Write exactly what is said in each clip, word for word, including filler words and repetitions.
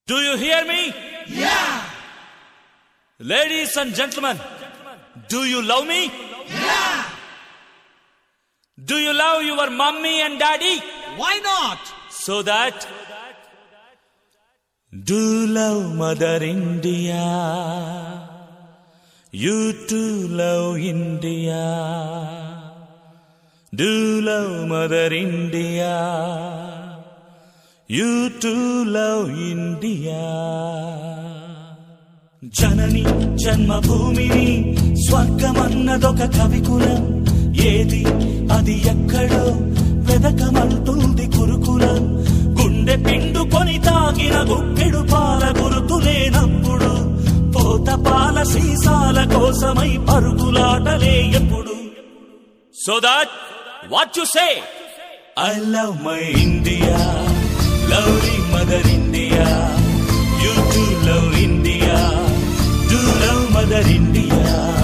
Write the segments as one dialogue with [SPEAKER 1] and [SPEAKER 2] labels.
[SPEAKER 1] Do you hear me?
[SPEAKER 2] Yeah.
[SPEAKER 1] Ladies and gentlemen, do you love me?
[SPEAKER 2] Yeah.
[SPEAKER 1] Do you love your mommy and daddy?
[SPEAKER 2] Why not?
[SPEAKER 1] So that do love Mother India. You too love India. Do love Mother India. You too love India. జనని జన్మభూమిని స్వర్గమన్నదొక కవికులం. ఏది అది ఎక్కడో వెదకమంటుంది గురుకులం. గుండె పిండుకొని తాగిన గుప్పెడు పాల గురుతులేనప్పుడు పోత పాల సీసాల కోసమై పరుగులాటలే ఎప్పుడు. So that what you say? I love my India, lovely Mother India. You too love India. Do love Mother India.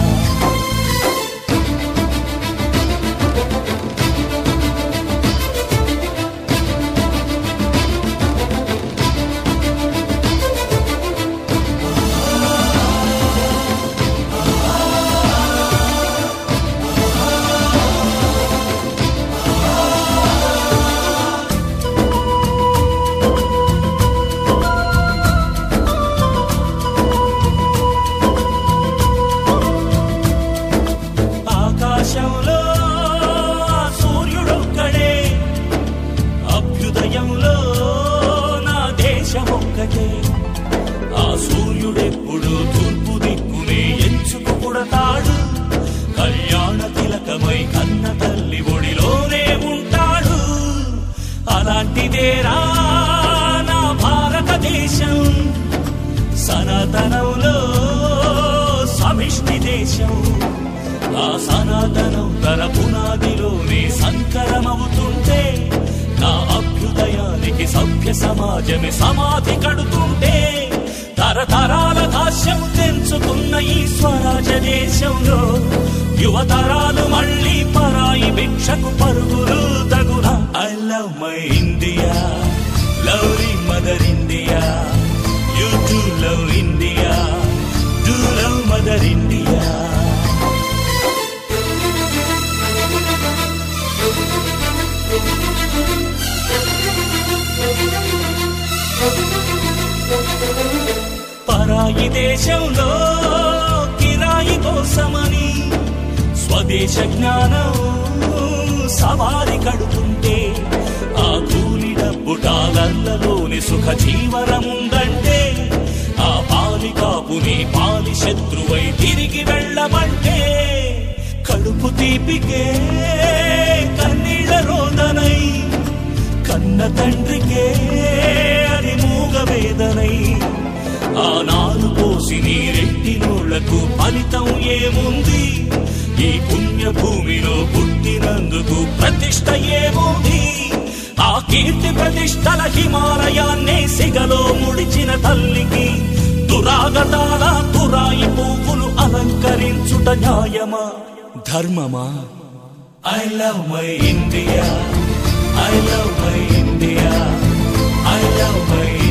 [SPEAKER 1] ఆ సూర్యుడెప్పుడు తూర్పు దిక్కునే ఎంచుకు పుడతాడు. కళ్యాణ తిలకమై కన్న తల్లి ఒడిలోనే ఉంటాడు. అలాంటిదేరా నా భారతదేశం, సనాతనంలో సమిష్టి దేశం. ఆ సనాతనం తన పునాదిలోనే సంకరమవుతుంటే, నా అభ్యుదయానికి సభ్య సమాజమే సమాధి కడుతుంటే, తరతరాల దాస్యం తెంచుకున్న ఈ స్వరాజ దేశంలో యువతరాలు మళ్ళీ పరాయి భిక్షకు పరుగులు తగునా. I love my India, lovely mother India. You too love India. Do love mother India. పరాయి దేశంలో కిరాయి కోసమని స్వదేశ జ్ఞానం సవారి కడుతుంటే, ఆ కూలి డబ్బు డాలర్లలోని సుఖ జీవనముందంటే, ఆ పాలి కాపుని పాలి శత్రువై తిరిగి వెళ్ళమంటే, కడుపు తీపికే కన్నీళ్ళ రోదనై, కన్న తండ్రికే అది మూగ వేదనై, ఆ నాలు పోసి నీరెట్టి నోళ్లకు ఫలితం ఏముంది? ఈ పుణ్యభూమిలో పుట్టినందుకు ప్రతిష్ట ఏముంది? ఆ కీర్తి ప్రతిష్టల హిమాలయాన్నే సిగలో ముడిచిన తల్లికి దురాగతాల తురాయి పువ్వులు అలంకరించుట న్యాయమా, ధర్మమా? I love my India, I love my India, I love my